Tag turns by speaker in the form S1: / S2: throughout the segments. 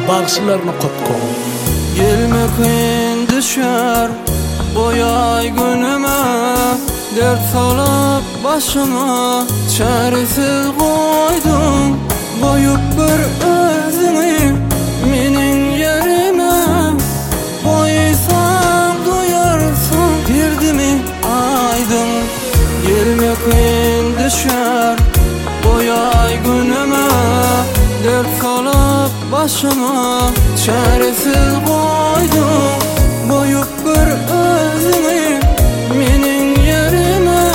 S1: bağışlarını kopko.
S2: Gelmek düşer boyay günüme, dert salıp başıma çaresiz koydum. Koyup bir özünü menin yerime, koysan duyarsın derdimi aydın. Gelmek düşer boyay günüme, dert salıp başıma çaresiz koydum. Koyup bir özünü menin yerime,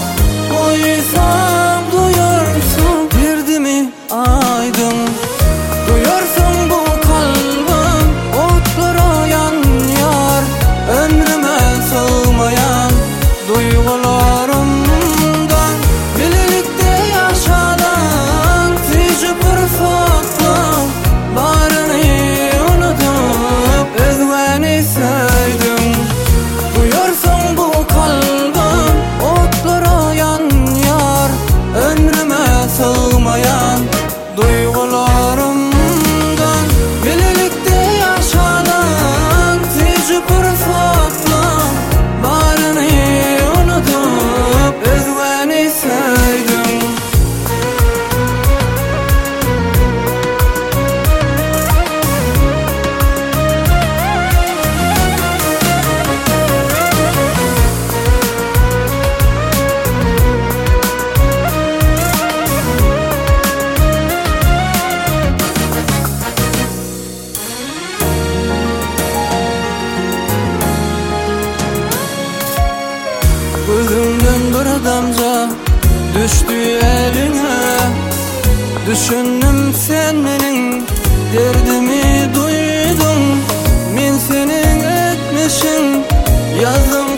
S2: koysan duyarsın derdimi aydın. Duyarsın bu kalbim otlara yanıyor, ömrüme sığmayan duygularımdan. Birlikte yaşanan nice fırsatlar, barını unutup özgeni sevdim. Duyarsın bu kalbim otlara yanıyor, ömrüme sığmayan duygularımdan. Birlikte yaşanan nice fırsatlar, barını unutup özgeni sevdim. Gözümden bir damca düştü eline, düşündüm sen menin derdimi duydun. Men senin etmişin yazdım